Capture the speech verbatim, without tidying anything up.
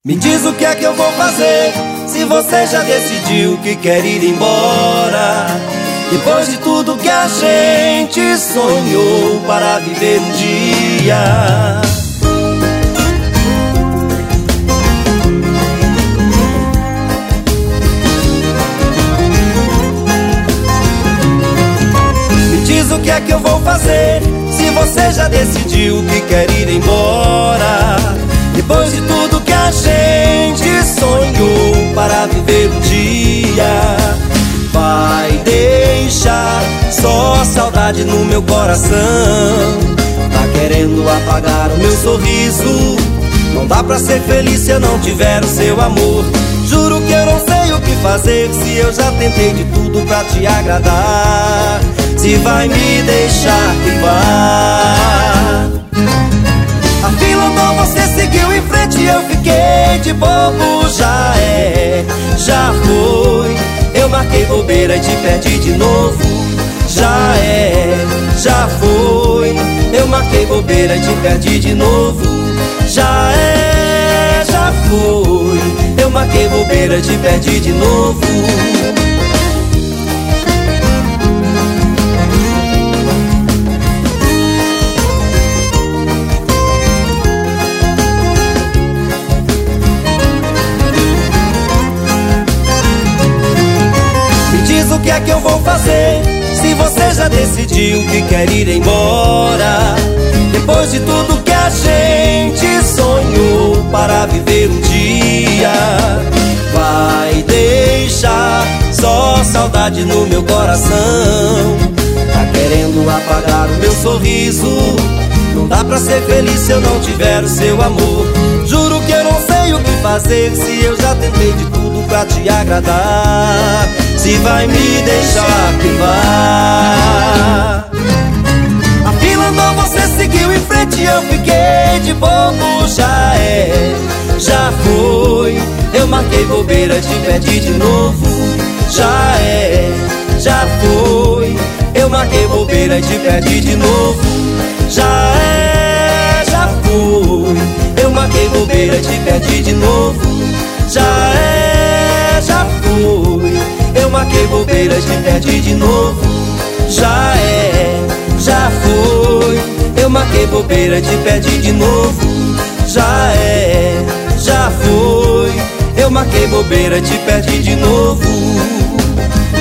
Me diz o que é que eu vou fazer, se você já decidiu que quer ir embora, depois de tudo que a gente sonhou para viver um dia. Me diz o que é que eu vou fazer, se você já decidiu que quer ir embora, depois de tudo que a gente sonhou para viver um dia. Vai deixar só saudade no meu coração, tá querendo apagar o meu sorriso. Não dá pra ser feliz se eu não tiver o seu amor. Juro que eu não sei o que fazer, se eu já tentei de tudo pra te agradar. Se vai me deixar que vá. A fila andou, você seguiu em frente, eu fiquei de bobo. Já é, já foi, eu marquei bobeira e te perdi de novo. Já é, já foi, eu marquei bobeira e te perdi de novo. Já é, já foi, eu marquei bobeira e te perdi de novo. O que é que eu vou fazer, se você já decidiu que quer ir embora, depois de tudo que a gente sonhou para viver um dia. Vai deixar só saudade no meu coração, tá querendo apagar o meu sorriso. Não dá pra ser feliz se eu não tiver o seu amor. Juro que eu não sei o que fazer, se eu já tentei de tudo pra te agradar. Se vai me deixar que vá. A fila andou, você seguiu em frente, eu fiquei de bobo. Já é, já foi, eu marquei bobeira e te perdi de novo. Já é, já foi, eu marquei bobeira e te perdi de novo. Já é, já foi, eu marquei bobeira e te perdi de novo. Já é, já foi, eu marquei bobeira e te perdi de novo. Já é, já foi, eu marquei bobeira e te perdi de novo. Já é, já foi, eu marquei bobeira e te perdi de novo.